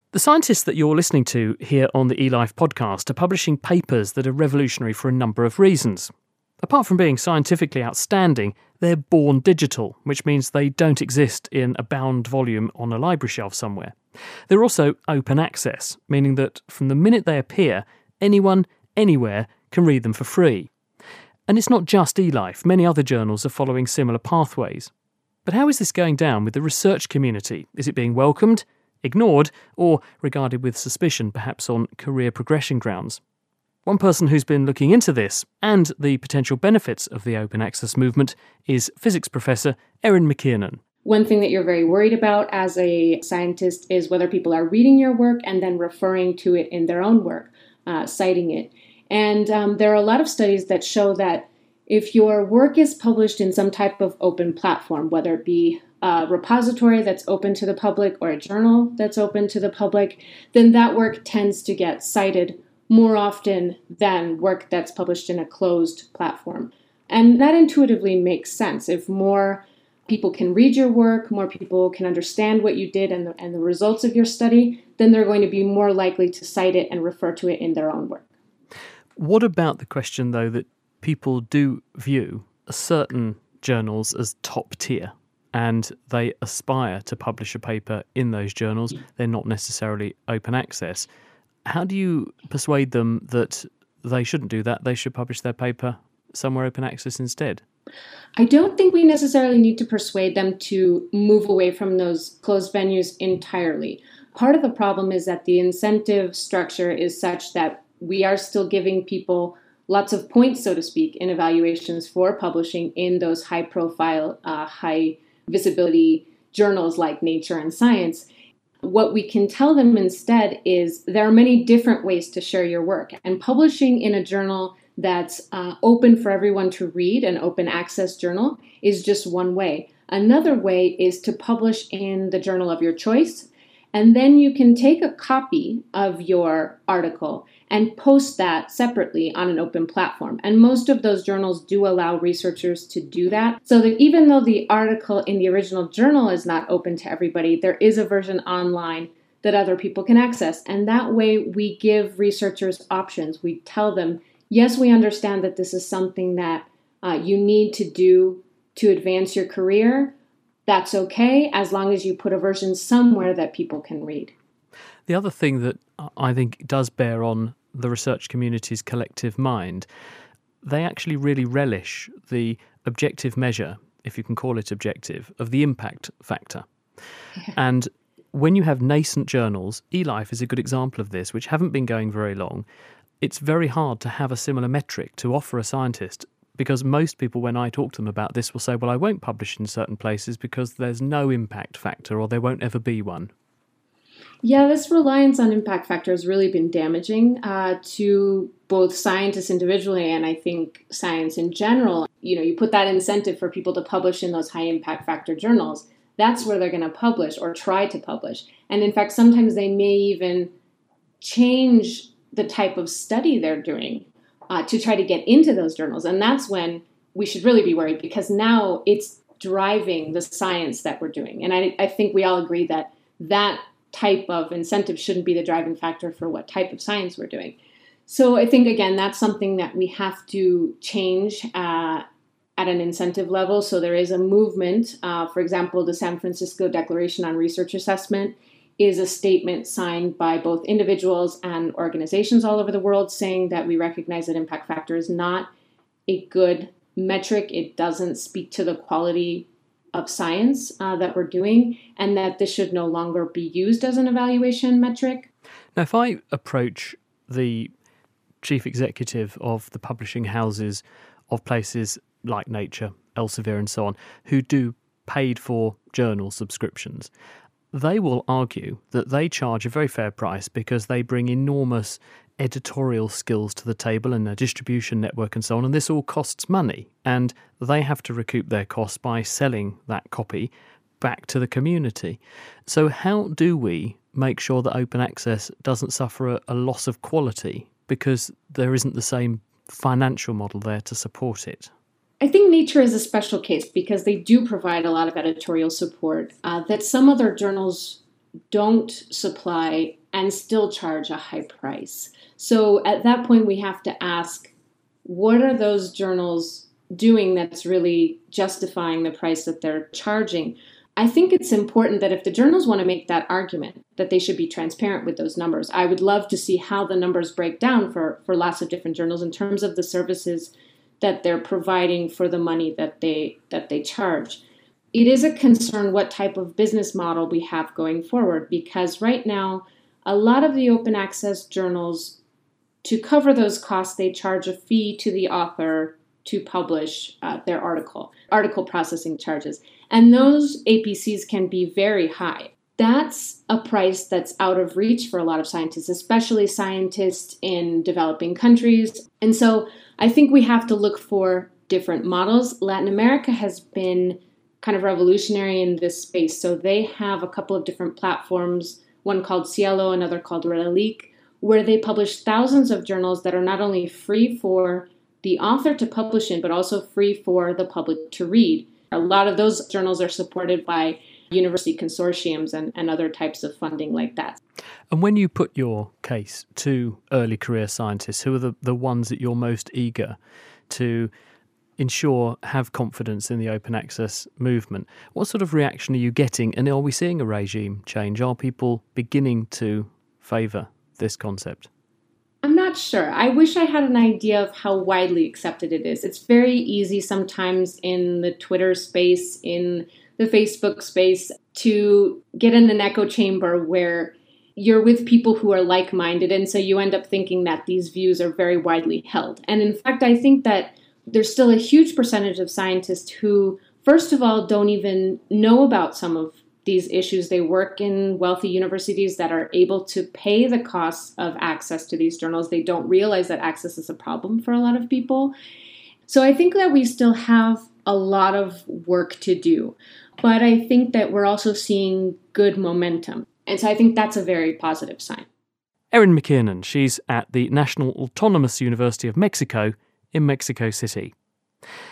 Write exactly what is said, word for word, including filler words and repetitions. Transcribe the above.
The scientists that you're listening to here on the eLife podcast are publishing papers that are revolutionary for a number of reasons. Apart from being scientifically outstanding, they're born digital, which means they don't exist in a bound volume on a library shelf somewhere. They're also open access, meaning that from the minute they appear, anyone, anywhere can read them for free. And it's not just eLife, many other journals are following similar pathways. But how is this going down with the research community? Is it being welcomed, ignored, or regarded with suspicion, perhaps on career progression grounds? One person who's been looking into this and the potential benefits of the open access movement is physics professor Erin McKiernan. One thing that you're very worried about as a scientist is whether people are reading your work and then referring to it in their own work, uh, citing it. And um, there are a lot of studies that show that if your work is published in some type of open platform, whether it be a repository that's open to the public or a journal that's open to the public, then that work tends to get cited more often than work that's published in a closed platform. And that intuitively makes sense. If more people can read your work, more people can understand what you did and the, and the results of your study, then they're going to be more likely to cite it and refer to it in their own work. What about the question, though, that people do view certain journals as top tier and they aspire to publish a paper in those journals? They're not necessarily open access. How do you persuade them that they shouldn't do that? They should publish their paper somewhere open access instead? I don't think we necessarily need to persuade them to move away from those closed venues entirely. Part of the problem is that the incentive structure is such that we are still giving people lots of points, so to speak, in evaluations for publishing in those high-profile, uh, high-visibility journals like Nature and Science. What we can tell them instead is there are many different ways to share your work, and publishing in a journal that's uh, open for everyone to read, an open access journal, is just one way. Another way is to publish in the journal of your choice, and then you can take a copy of your article and post that separately on an open platform. And most of those journals do allow researchers to do that. So that even though the article in the original journal is not open to everybody, there is a version online that other people can access. And that way we give researchers options. We tell them, yes, we understand that this is something that uh, you need to do to advance your career. That's okay, as long as you put a version somewhere that people can read. The other thing that I think does bear on the research community's collective mind, they actually really relish the objective measure, if you can call it objective, of the impact factor. Yeah. And when you have nascent journals, eLife is a good example of this, which haven't been going very long. It's very hard to have a similar metric to offer a scientist, because most people, when I talk to them about this, will say, well, I won't publish in certain places because there's no impact factor or there won't ever be one. Yeah, this reliance on impact factor has really been damaging uh, to both scientists individually and I think science in general. You know, you put that incentive for people to publish in those high impact factor journals. That's where they're going to publish or try to publish. And in fact, sometimes they may even change the type of study they're doing uh, to try to get into those journals. And that's when we should really be worried, because now it's driving the science that we're doing. And I, I think we all agree that that type of incentive shouldn't be the driving factor for what type of science we're doing. So I think, again, that's something that we have to change uh, at an incentive level. So there is a movement. Uh, for example, the San Francisco Declaration on Research Assessment is a statement signed by both individuals and organizations all over the world saying that we recognize that impact factor is not a good metric. It doesn't speak to the quality of science uh, that we're doing, and that this should no longer be used as an evaluation metric. Now, if I approach the chief executive of the publishing houses of places like Nature, Elsevier and so on, who do paid for journal subscriptions, they will argue that they charge a very fair price because they bring enormous editorial skills to the table and a distribution network and so on, and this all costs money, and they have to recoup their costs by selling that copy back to the community. So how do we make sure that open access doesn't suffer a, a loss of quality because there isn't the same financial model there to support it? I think Nature is a special case because they do provide a lot of editorial support uh, that some other journals don't supply and still charge a high price. So at that point, we have to ask, what are those journals doing that's really justifying the price that they're charging? I think it's important that if the journals want to make that argument, that they should be transparent with those numbers. I would love to see how the numbers break down for, for lots of different journals in terms of the services that they're providing for the money that they that they charge. It is a concern what type of business model we have going forward, because right now, a lot of the open access journals, to cover those costs, they charge a fee to the author to publish uh, their article, article processing charges. And those A P Cs can be very high. That's a price that's out of reach for a lot of scientists, especially scientists in developing countries. And so I think we have to look for different models. Latin America has been kind of revolutionary in this space. So they have a couple of different platforms, one called Cielo, another called Reliq, where they publish thousands of journals that are not only free for the author to publish in, but also free for the public to read. A lot of those journals are supported by university consortiums and, and other types of funding like that. And when you put your case to early career scientists, who are the, the ones that you're most eager to ensure have confidence in the open access movement, what sort of reaction are you getting? And are we seeing a regime change? Are people beginning to favour this concept? I'm not sure. I wish I had an idea of how widely accepted it is. It's very easy sometimes in the Twitter space, in the Facebook space, to get in an echo chamber where you're with people who are like-minded, and so you end up thinking that these views are very widely held. And in fact, I think that there's still a huge percentage of scientists who, first of all, don't even know about some of these issues. They work in wealthy universities that are able to pay the costs of access to these journals. They don't realize that access is a problem for a lot of people. So I think that we still have a lot of work to do. But I think that we're also seeing good momentum. And so I think that's a very positive sign. Erin McKiernan, she's at the National Autonomous University of Mexico in Mexico City.